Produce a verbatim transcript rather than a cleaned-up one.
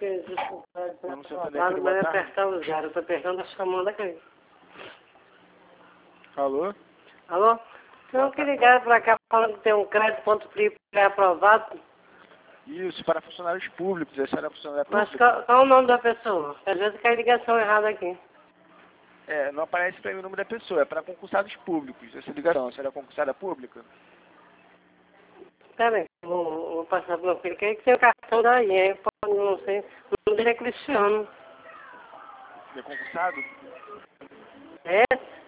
desculpa. Não sei onde é que Mas ele vai botar. apertar os zero, eu tô apertando a chamada aqui. Alô? Alô? Não, que ligaram pra cá falando que tem um crédito ponto frio pré-aprovado. Isso, para funcionários públicos. Essa era funcionária Mas pública? qual, qual o nome da pessoa? Às vezes cai ligação errada aqui. É, não aparece para mim o nome da pessoa. É para concursados públicos. Essa ligação. Você era concursada pública? Pera aí, vou, vou passar pro meu filho. Quem é que tem o cartão daí, hein? Pode, não sei. O nome dele é Cristiano. Você é concursado? É?